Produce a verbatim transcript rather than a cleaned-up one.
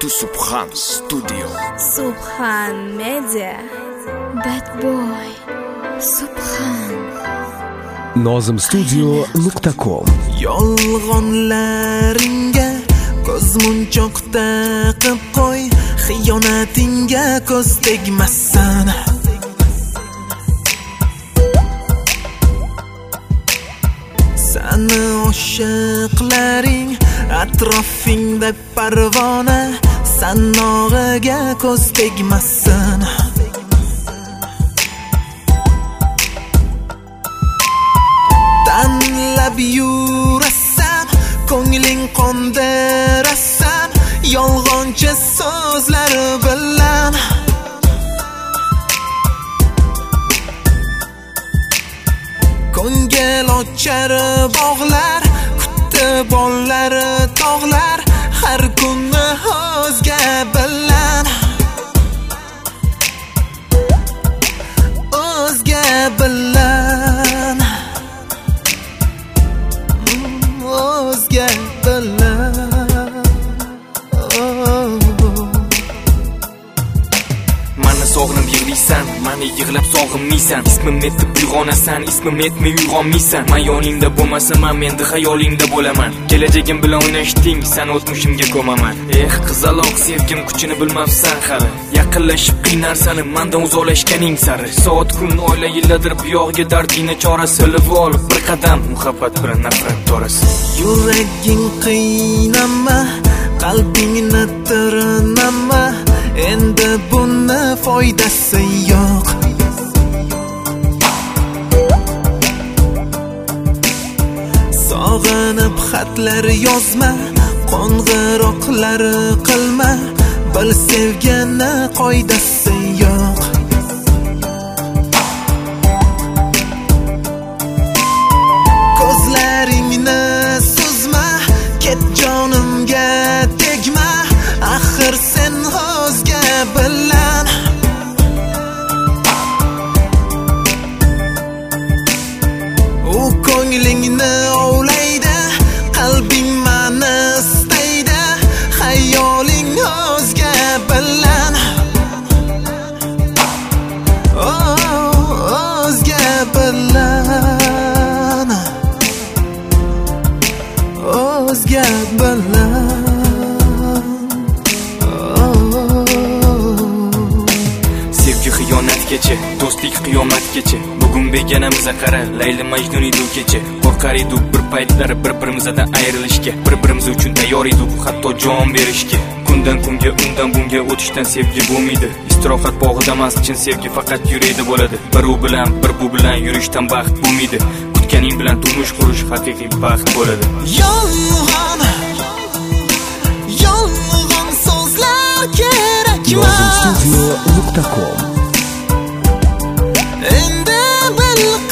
to Subhan Studio. Subhan Media. Bad Boy. Subhan. nozim studio nuqta com. Yolg'onlaringga ko'z munchoq taqib qo'y, xiyonatingga ko'z tegmasin. Sani oshiqlaring atrofingda parvona, sanog'iga ko'z tegmasin. Tanlab yurasan, ko'ngling qondirasan, yolg'onchi so'zlar bilan. Ko'ngil ochar bog'lar, kutib olar tog'lar, har kuni o'zga bilan. O'zga bilan. O'zga bilan. Mani sog'inib yig'laysan, mani yig'lab sog'inmaysan. Ismim etib uyg'onasan, ismim etmay uyg'onmaysan. Men yoningda bo'lmasam, menda xayolingda bo'laman. Kelajagim bilan o'ynashding, sen o'tmishimga ko'maman. Eh, qizaloq sevgim kuchini bilmabsan hali. Yaqinlashib qiynarsan, mendan uzoqlashganing sari. Soat kun oyla yillardir bu yog'iga dardingni chorasi ilib ol. Bir qadam muhabbat bilan nafrat torasi. Yuraging qiynama, qalbingni tirnama. Endi buni foydasi yo'q. Sog'inib xatlar yozma, qo'ng'iroqlar qilma. Bil sevgani qoidasi yo'q. Ko'zlaringni suzma, ket jonimga tegma. Axir sen o'zga bilan. U ko'nglingni ovlaydi, qalbing meni istaydi, xayoling o'zga bilan. O'zga bilan. O'zga bilan. Xiyonatgacha, do'stlik qiyomatgacha. Bugun beganamizni qara, Layli Majnun edi kecha. Qo'rqar edik bir paytlar bir-birimizdan ayrilishga, bir-birimiz uchun tayyor edik, hatto jon berishga. Kundan kunga, undan bunga o'tishdan sevgi bo'lmaydi. Istirohat bog'ida emas, chin sevgi faqat yuraydi bo'ladi. Bir u bilan, bir bu bilan yurishdan baxt bo'lmaydi. Kutganing bilan turmush qurish haqiqiy baxt bo'ladi. Yolg'on, yolg'on so'zlar kerakmas. nozim studio nuqta com. Endi bil